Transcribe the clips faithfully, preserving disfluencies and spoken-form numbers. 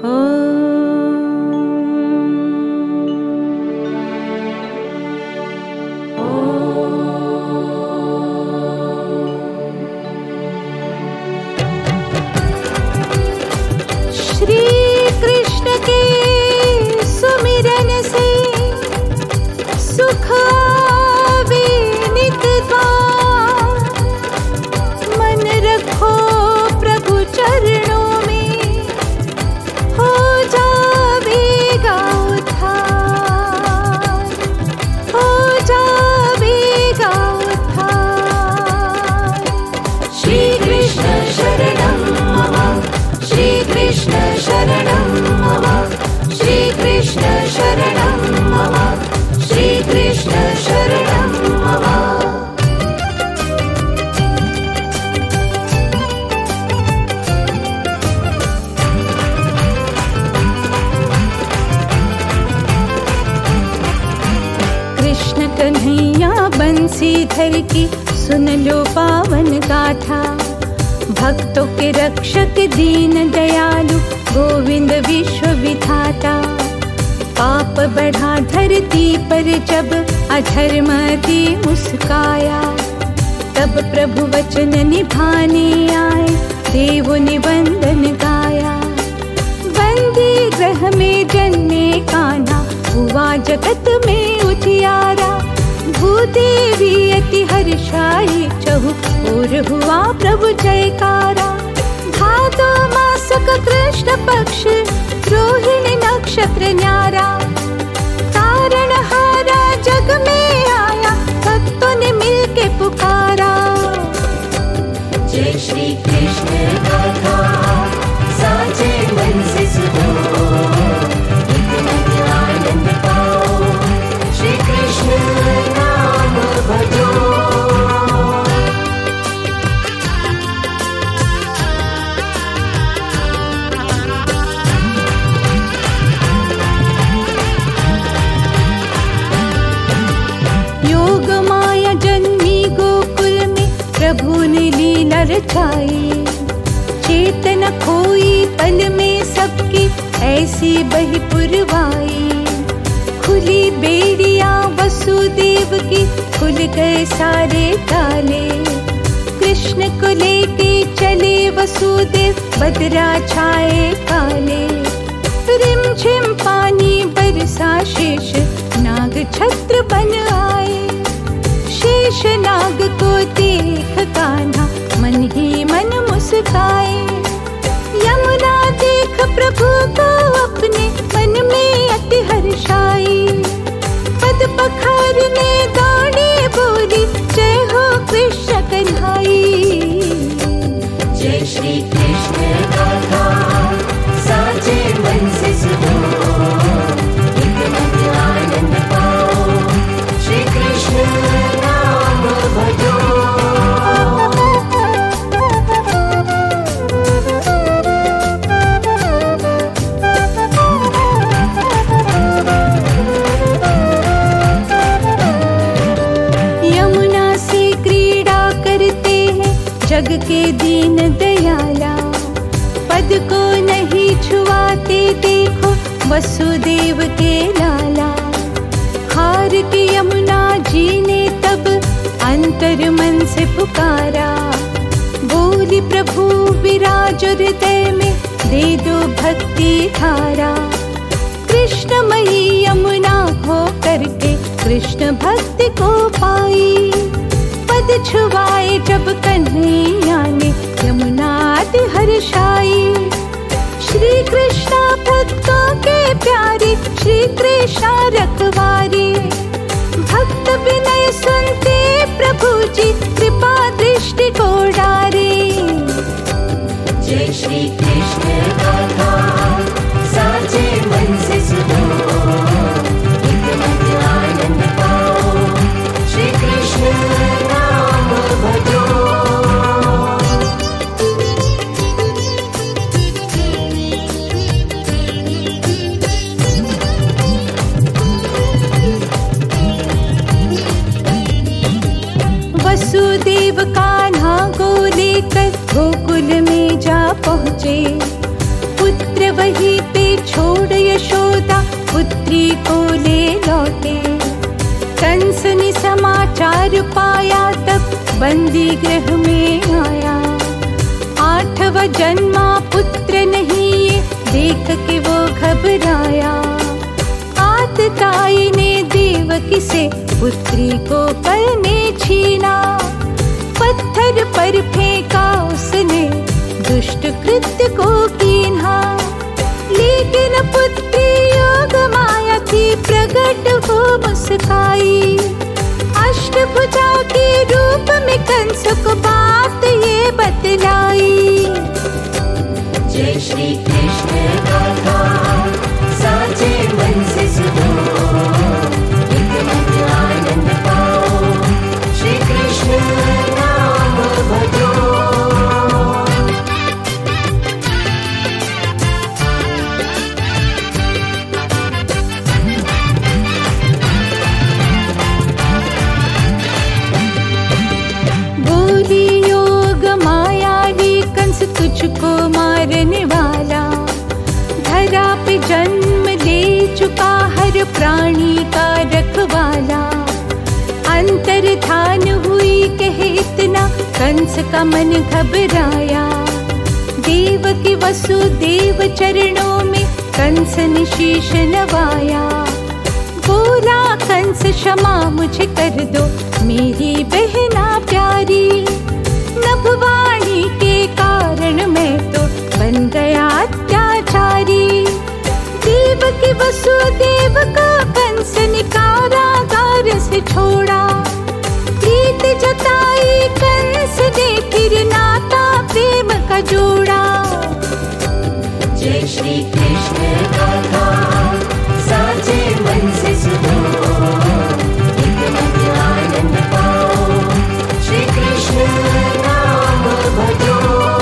बंसीधर की सुन लो पावन गाथा, भक्तों के रक्षक दीन दयालु गोविंद विश्व विधाता। पाप बढ़ा धरती पर जब अधर्मति मुस्काया, तब प्रभु वचन निभाने आए देवों ने वंदन गाया। बंदी ग्रह में जन्मे कान्हा, हुआ जगत में उजियारा। भूदेवी अति हर्षाई, चहुप और हुआ प्रभु जयकारा। भादो मास का कृष्ण पक्ष, रोहिणी नक्षत्र न्यारा। कारण हारा जग में आया, भक्तों ने मिलके पुकारा। जय श्री कृष्ण गाथा साचे मन से सुनो, इतना आनंद पाओ, श्री कृष्ण नाम भजो। योग माया जन्मी गोकुल में, प्रभु ने लीला रचाई। चेतना खोई पल में सबकी, ऐसी बही पुरवाई। खुली बेड़िया वसुदेव की, खुल गए सारे ताले। कृष्ण को लेके चले वसुदेव, बदरा छाए काले। रिमझिम पानी बरसा शेष, नाग छत्र बन आए। शेष नाग को देख कान्हा, मन ही मन मुस्काए। यमुना देख प्रभु को अपने, मन में अति हर्षाई। पद पखारने दौड़ी बोली, जय हो कृष्ण कन्हाई। जय श्री कृष्ण गाथा साचे मन से सुनो, इतना आनंद पाओ, श्री कृष्ण नाम भजो। जग के दीन दयाला, पद को नहीं छुआते देखो वसुदेव के लाला। हार के यमुना जी ने तब अंतर मन से पुकारा। बोली प्रभु विराज हृदय में, दे दो भक्ति धारा। कृष्णमयी यमुना हो करके, कृष्ण भक्ति को पाई। पद छुआए जब कन्हैया ने, यमुना अति हर्षाई। श्री कृष्ण भक्तों के प्यारे, श्री कृष्ण रखवारे। भक्त विनय सुनते प्रभु जी, कृपा दृष्टि को डारे। जय श्री कृष्ण गाथा साचे मन से सुनो, इतना आनंद पाओ, श्री कृष्ण नाम भजो। वसुदेव कान्हा को लेकर गोकुल में जा पहुँचे। पुत्र वहीं पे लौटे। कंस ने समाचार पाया तब बंदी गृह में आया। आठवां जन्मा पुत्र नहीं ये देख के वो घबराया। आतताई ने देवकी से पुत्री को पल में छीना। पत्थर पर फेंका उसने दुष्ट कृत्य को कीन्हा। लेकिन पुत्री योग माया थी प्रकट वो मुस्काई। अष्टभुजा के रूप में कंस को बात ये बतलाई। जय श्री कृष्ण गाथा साचे मन से सुनो। एक मन आनंद पाओ श्री कृष्ण नाम भजो। तुझको मारने वाला धरा पे जन्म ले चुका हर प्राणी का रखवाला। अंतर्धान हुई कहे इतना कंस का मन घबराया। देव की वसुदेव चरणों में कंस ने शीश नवाया। बोला कंस क्षमा मुझे कर दो मेरी बहना प्यारी। नभवाणी के कारण मैं तो बन गया अत्याचारी। देव की वसुदेव का कंस ने कारागार से छोड़ा। प्रीत जताई कंस ने फिर नाता प्रेम का जोड़ा। जय श्री कृष्ण गाथा साचे मन से सुनो। एक मन आनंद पाओ श्री कृष्ण नाम भजो।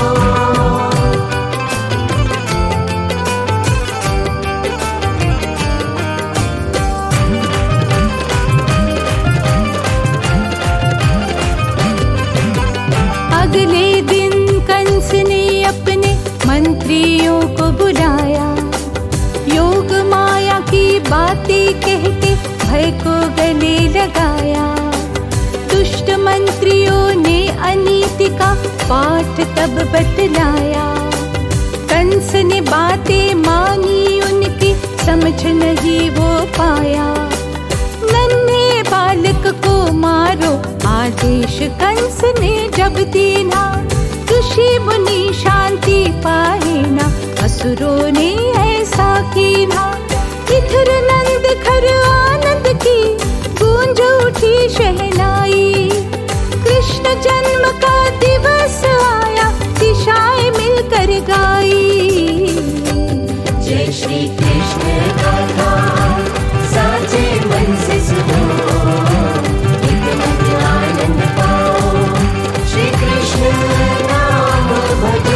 अगले दिन कंस ने अपने मंत्रियों को बुलाया। योग माया की बातें कहते भय को गले लगाया। दुष्ट मंत्रियों ने अनीति का पाठ तब बतलाया। कंस ने बातें मानी उनकी समझ नहीं वो पाया। नन्हे बालक को मारो आदेश कंस ने जब देना। ऋषि मुनि शांति पाए ना असुरों ने ऐसा कीना। इधर नंद घर आनंद की गूंज उठी शहनाई। कृष्ण जन्म का दिवस आया दिशाएं मिलकर गाई। जय श्री कृष्ण गाथा साचे मन से सुनो। एक मन आनंद पाओ श्री कृष्ण नाम भजो।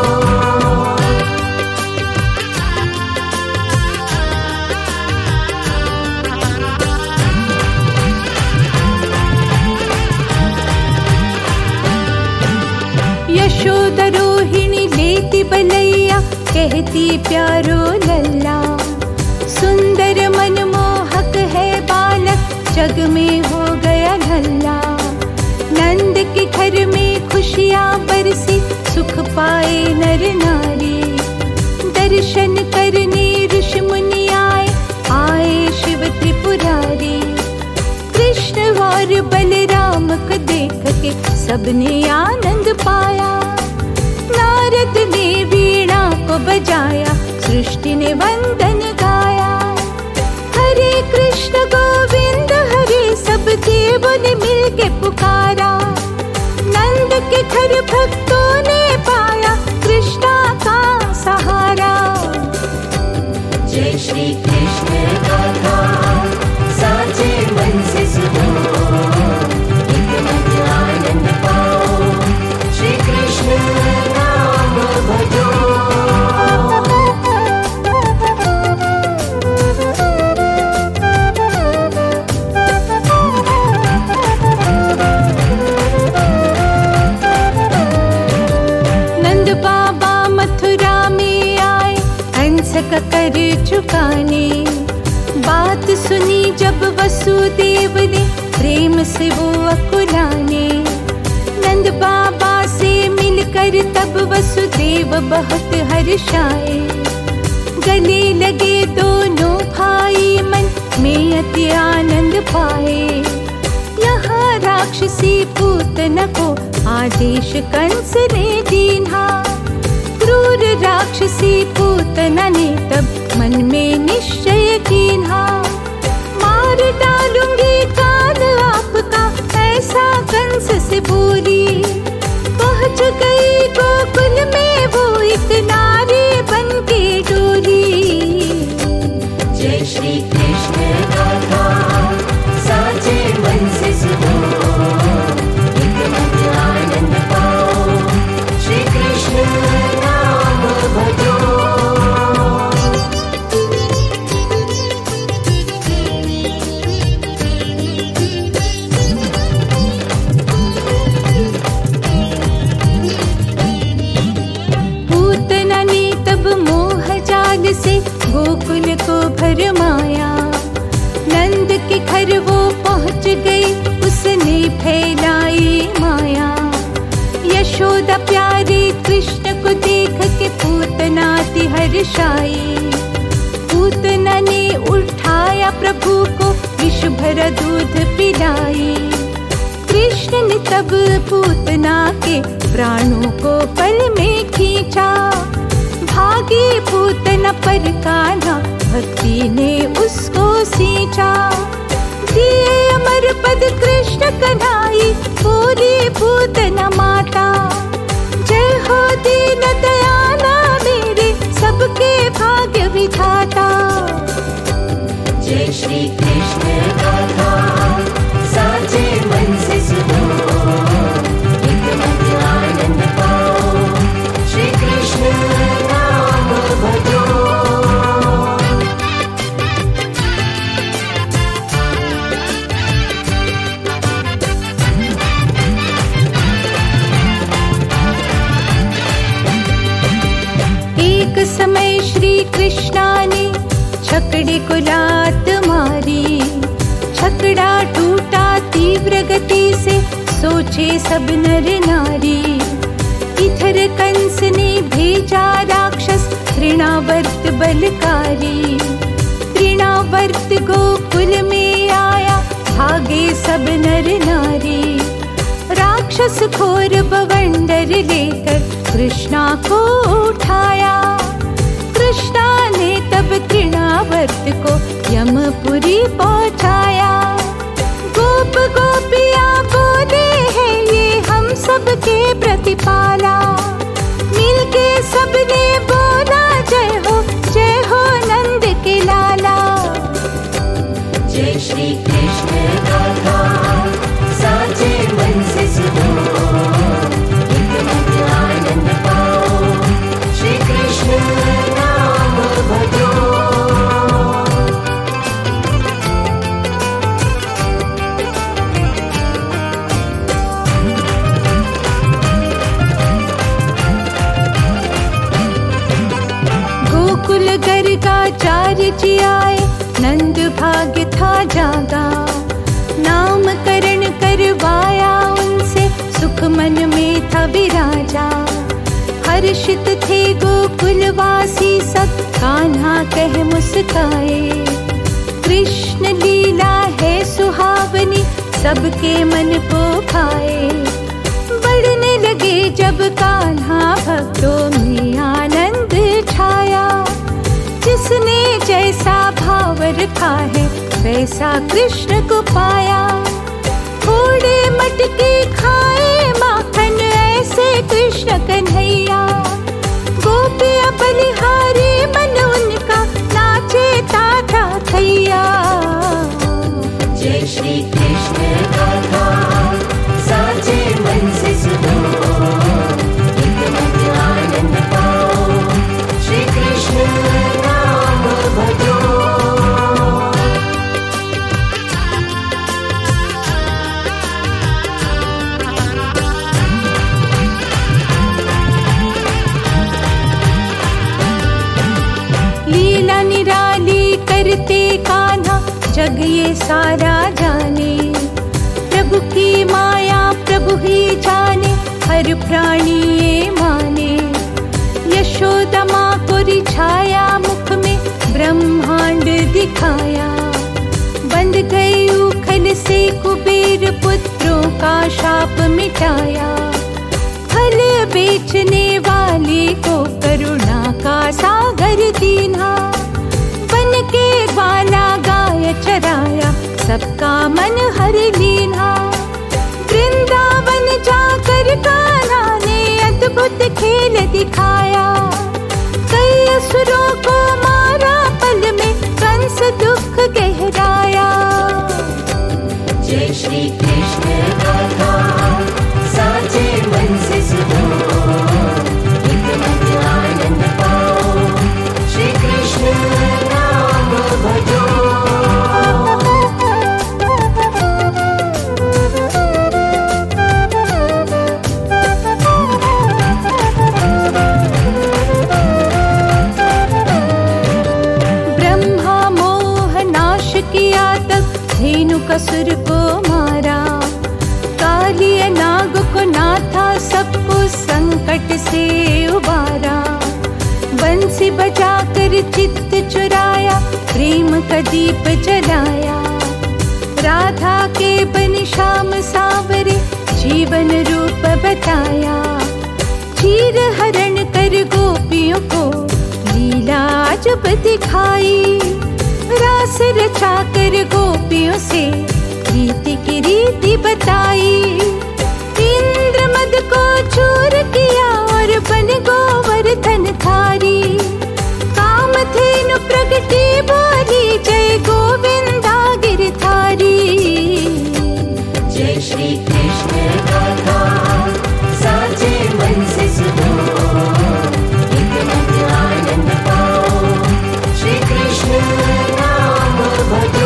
यशोदा रोहिणी लेती बलैया कहती प्यारो लल्ला। सुंदर मनमोहक है बालक जग में हो गया ढल्ला। नंद के घर में खुशियाँ बरसी सुख पाए नर नारी। दर्शन करने ऋषि मुनि आए आए शिव त्रिपुरारी। कृष्ण और बलराम को देख के सबने आनंद पाया। नारद ने वीणा को बजाया सृष्टि ने वंदन गाया। हरे कृष्ण गोविंद हरे सब देवों ने मिलके पुकारा। नंद के घर भक्तों ने पाया कृष्णा का सहारा। जय श्री कृष्ण गाथा साचे मन से सुनो। एक मन आनंद पाओ श्री कृष्ण नाम भजो। नंद बाबा मथुरा में आए कंस का कर चुकाने। बात सुनी जब वसुदेव ने, प्रेम से वो अकुलाने। नंद बाबा से मिलकर तब वसुदेव बहुत हर्षाए। गले लगे दोनों भाई, मन में अति आनंद पाए। यहाँ राक्षसी पूतना को आदेश कंस ने दीन्हा। क्रूर राक्षसी पूतना ने तब मन में निश्चय कीन्हा। मार डालूंगी कान आपका, ऐसा कंस से बोली। पहुँच गई गोकुल में वो एक नारी बन के डोली। जय श्री कृष्ण गाथा साचे मन से सुनो, एक मन आनंद पाओ, श्री कृष्ण नाम भजो। पूतना ने तब मोह जाल से गोकुल को भरमाया। नंद के घर वो पहुँच गई, उसने फैलाई माया। यशोदा प्यारे कृष्ण को देख के पूतना अति हर्षाई। पूतना ने उठाया प्रभु को, विष भरा दूध पिलाई। कृष्ण ने तब पूतना के प्राणों को पल में खींचा। भागी पूतना पर कान्हा, भक्ति ने उसको सींचा। दिए अमर पद कृष्ण कन्हाई, बोली पूतना माता। जय हो दीन दयाला मेरे, सबके भाग्य विधाता। जय श्री कृष्ण गाथा साचे मन से सुनो, एक मन आनंद पाओ, श्री कृष्ण नाम भजो। एक समय श्री कृष्णा ने छकड़े को लात मारी। छकड़ा टूटा तीव्र गति से, सोचे सब नर नारी। इधर कंस ने भेजा राक्षस, तृणावर्त बलकारी। तृणावर्त गोकुल में आया, भागे सब नर नारी। राक्षस घोर बवंडर लेकर कृष्णा को उठाया। कृष्णा ने तब तृणावर्त को यमपुरी पहुँचाया। गोप गोपिया बोले हैं ये हम सबके प्रतिपाला। मिलके सबने बोला जय हो, जय हो नंद के लाला। जय श्री कृष्ण गाथा साचे मन से सुनो, एक मन आनंद पाओ, श्री कृष्ण नाम भजो। गोकुल गर्गाचार्य जी आए, नंद भाग्य था जागा। नामकरण करवाया उनसे, सुख मन में था विराजा। हर्षित थे गोकुलवासी सब, कान्हा कह मुस्काए। कृष्ण लीला है सुहावनी, सबके मन को भाए। बढ़ने लगे जब कान्हा, भक्तों में आनंद छाया। जिसने जैसा भाव रखा है, वैसा कृष्ण को पाया। थोड़े मटके खाए माखन, ऐसे कृष्ण कन्हैया। गोपिया बलिहारी मन उनका, नाचे ताता थैया। जय श्री कृष्ण गाथा साचे मन से सुनो, एक मन आनंद पाओ, श्री कृष्ण नाम भजो। सारा जाने। प्रभु की माया प्रभु ही जाने, हर प्राणी ये माने। यशोदा माँ को रिझाया, मुख में ब्रह्मांड दिखाया। बंध गई उखल से कुबेर, पुत्रों का शाप मिटाया। फल बेचने वाले को करुणा का सागर दीना। बन के ग्वाला गाय चराया, सबका मन हर लीना। वृंदावन जाकर कान्हा ने अद्भुत खेल दिखाया। कई असुरों को मारा, पल में कंस दुख गहराया। जय श्री कृष्ण गाथा साचे मन से सुनो, एक मन आनंद पाओ, श्री कृष्ण नाम भजो। कसुर को मारा, कालिया नाग को नाथा, सबको संकट से उबारा। बंसी बजाकर चित्त चुराया, प्रेम का दीप जलाया। राधा के बन श्याम सावरे, जीवन रूप बताया। चीर हरण कर गोपियों को लीला जब दिखाई। रास रचा कर गोपियों से रीति की रीति बताई। इंद्र मद को चूर किया और बन गोवर्धन धारी। कामधेनु प्रगटी बोली, जय गोविंदा गिरधारी। जय श्री कृष्ण गाथा साचे मन से सुनो, एक मन आनंद पाओ, श्री कृष्ण नाम भजो।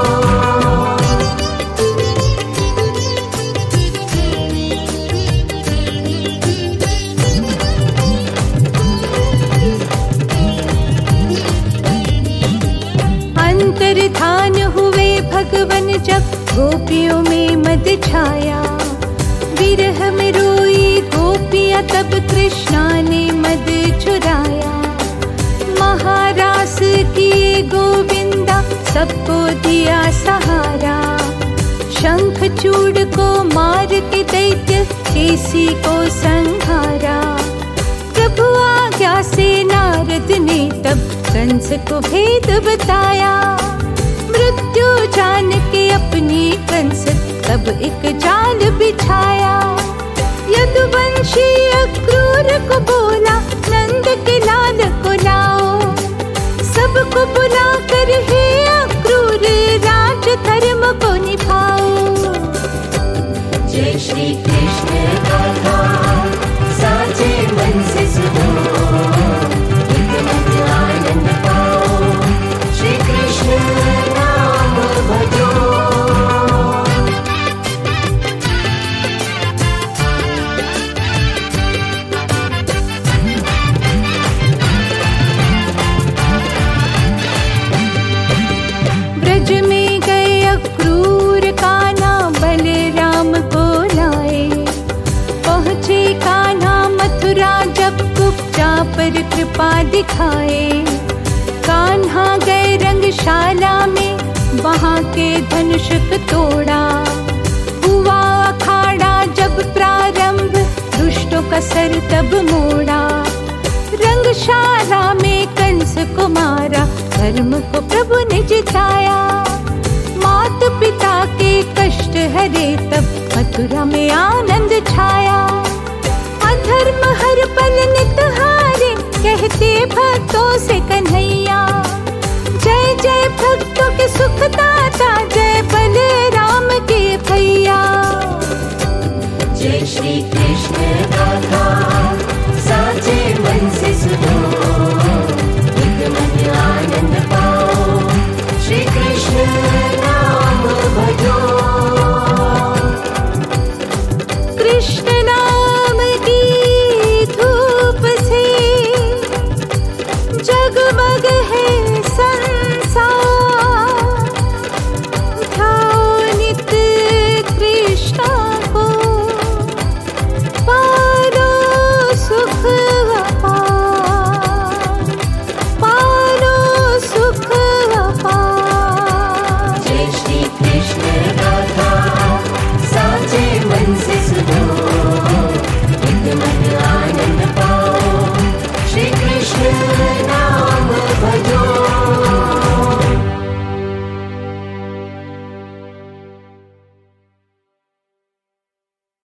अंतर्धान हुए भगवन जब गोपियों में मद छाया। विरह में रोई गोपियां, तब कृष्णा ने मद चुराया। महारास किए गोविंदा, सबको दिया सहारा। शंख चूड़ को मार के दैत्य केसी को संहारा। प्रभु आज्ञा से नारद ने तब कंस को भेद बताया। मृत्यु जान के अपनी कंस तब एक जाल बिछाया। यदुवंशी अक्रूर को बोला, नंद के लाल को लाओ। सबको बुला कर हे अक्रूर, राज धर्म को निभाओ। जय श्री कृष्ण गाथा साचे मन से सुनो, एक मन आनंद पाओ, श्री कृष्ण नाम भजो। ब्रज में गए अक्रूर, कान्हा बलराम को लाए। पहुँचे कान्हा मथुरा, जब कुब्जा पर कृपा दिखाए। कान्हा गए रंगशाला में, वहाँ के धनुष को तोड़ा। हुआ अखाड़ा जब प्रारंभ, दुष्टों का सर तब मोड़ा। रंगशाला में कंस को मारा, धर्म को प्रभु ने जिताया। मात पिता के कष्ट हरे, तब मथुरा में आनंद छाया। अधर्म हर पल नित हारे, कहते भक्तों से कन्हैया। जय जय भक्तों के सुखदाता, जय बलराम के भैया। जय श्री कृष्ण गाथा